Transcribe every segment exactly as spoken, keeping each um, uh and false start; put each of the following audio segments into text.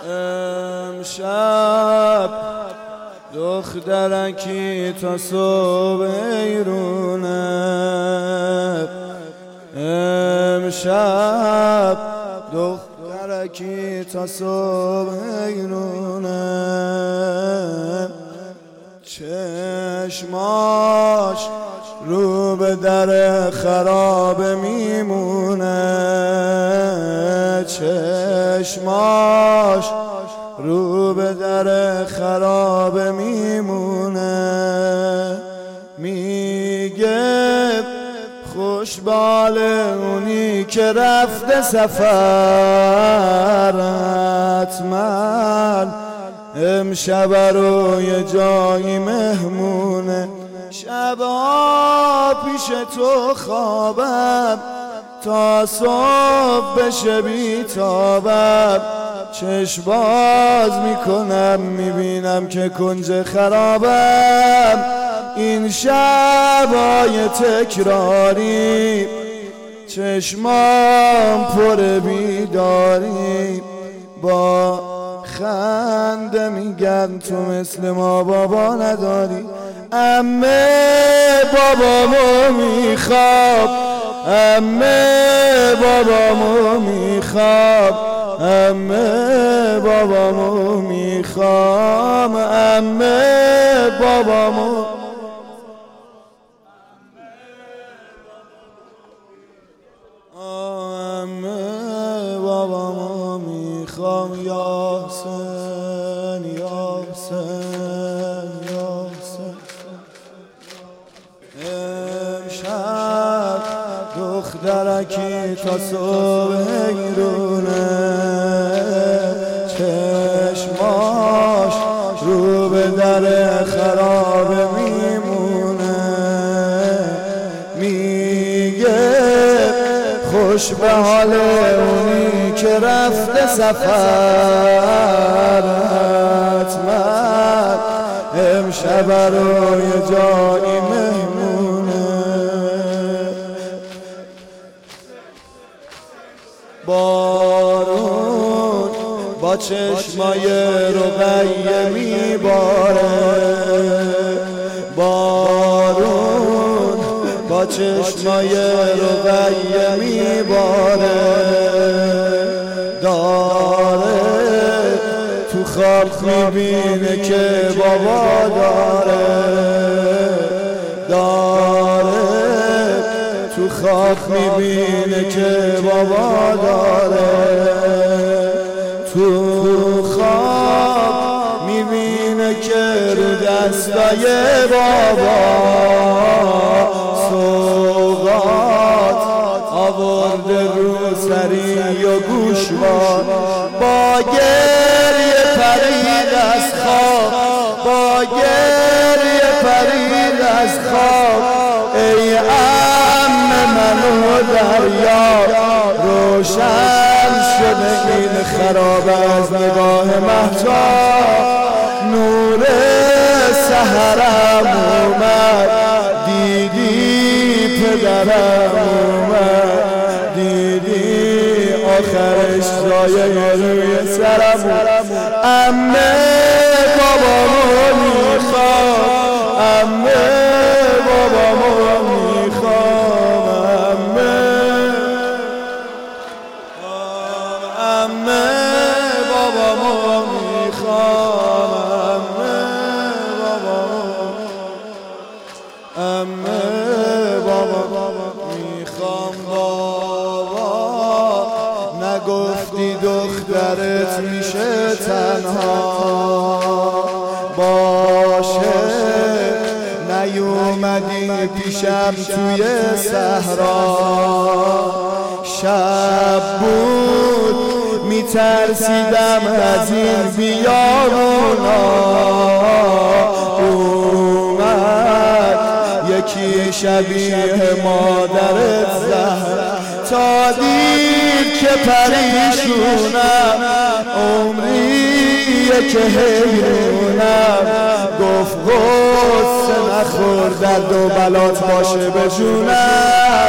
امشب دخترکی تا صبح ایرونه، امشب دخترکی تا صبح ایرونه، چشماش رو به در خراب میمونه، چشماش رو به در خراب میمونه، میگه خوشبال اونی که رفته سفر، حتما امشب رو یه جایی مهمونه، شبها پیش تو خوابم تا صبح بشه بیتابم، چشم باز میکنم میبینم که کنج خرابم، این شبای تکراری چشمام پر بیداری، با خنده میگن تو مثل ما بابا نداری، عمه بابامو میخواب، عمه بابامو میخواب، عمه بابامو میخوام، عمه بابامو عمه بابامو میخوام، یا حسین یا حسین یا حسین. امشب دخترکی تا صبح ایرونه، چشماش رو به در خراب میمونه، میگه خوش به حال اونی که رفته سفر، حتما امشب رو یه جایی مهمونه، بارون با چشمای رقیه میباره، بارون با چشمای رقیه میباره، داره تو خواب میبینه که بابا داره، داره تو خواب میبینه که بابا داره، تو خواب میبینه که رو دستای بابا سوغات آورده رو سری و گوشوار، با گریه پرید از خواب، با گریه پرید از خواب، ای عمه منو دریا روشن شده این خراب از نگاه مهتاب، نور سحرم اومد، دیدی پدرم اومد، دیدی آخرش جای روی سرم، عمه بابامو میخوام، عمه بابامو میخوام، عمه بابامو میخوام، عمه بابامو میخوام، بابا نگفتی دخترت میشه تنها باشه، نیومدی پیشم توی صحرا، شب بود میترسیدم از این بیابونا، اومد یکی شبیه مادرت زهرا، تا دید که پریشونم، عمریه که حیرونم، گفت غصه نخور درد و بلات باشه به جونم،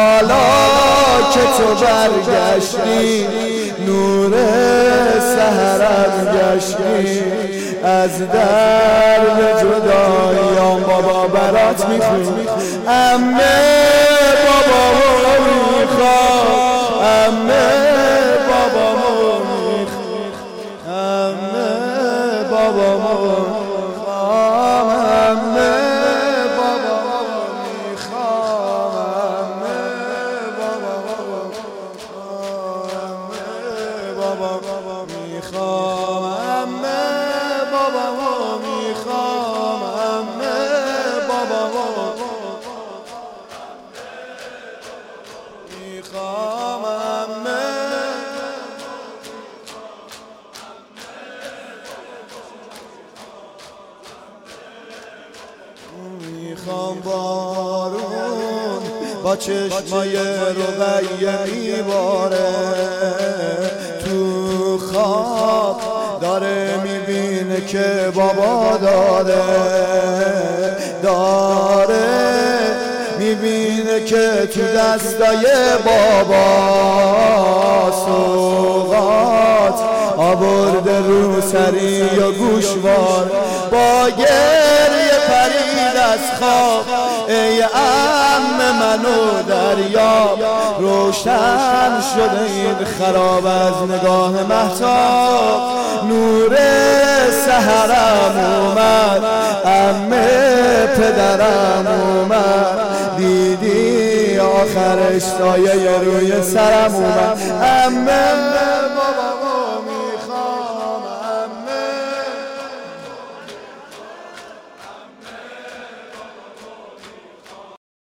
حالا که تو برگشتی نور سحر گشتیم از درد جداییام بابا برات میخون عمه بابامو میخوام عمه بابامو میخوام عمه بابامو میخوام عمه بابامو میخوام عمه بابامو میخوام عمه بابامو میخوام عمه بابامو میخوام عمه میخوام بارون با چشمای رقیه میباره تو خواب داره میبینه که بابا داره داره میبینه که تو دستای بابا سوغات آورده رو سری و گوشوار با گریه پرید از خواب ای عم منو دریاب روشن شده این خراب از نگاه مهتاب نور سحرم اومد عمه پدرم اومد دیدی آخرش سایه روی سرم اومد عمه بابا